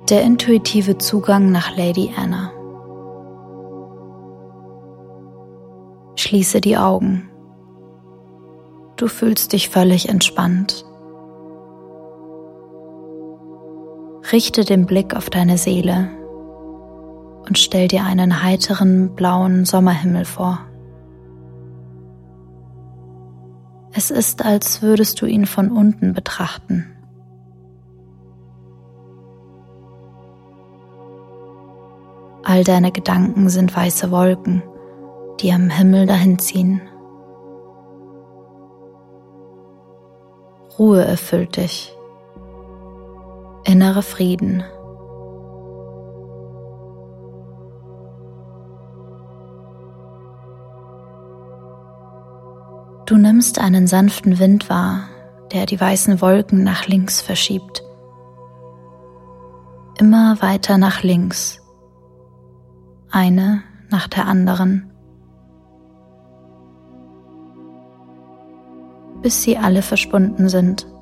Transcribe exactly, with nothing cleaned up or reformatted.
Der intuitive Zugang nach Lady Anna. Schließe die Augen. Du fühlst dich völlig entspannt. Richte den Blick auf deine Seele und stell dir einen heiteren, blauen Sommerhimmel vor. Es ist, als würdest du ihn von unten betrachten. All deine Gedanken sind weiße Wolken, die am Himmel dahinziehen. Ruhe erfüllt dich, innerer Frieden. Du nimmst einen sanften Wind wahr, der die weißen Wolken nach links verschiebt. Immer weiter nach links. Eine nach der anderen, bis sie alle verschwunden sind.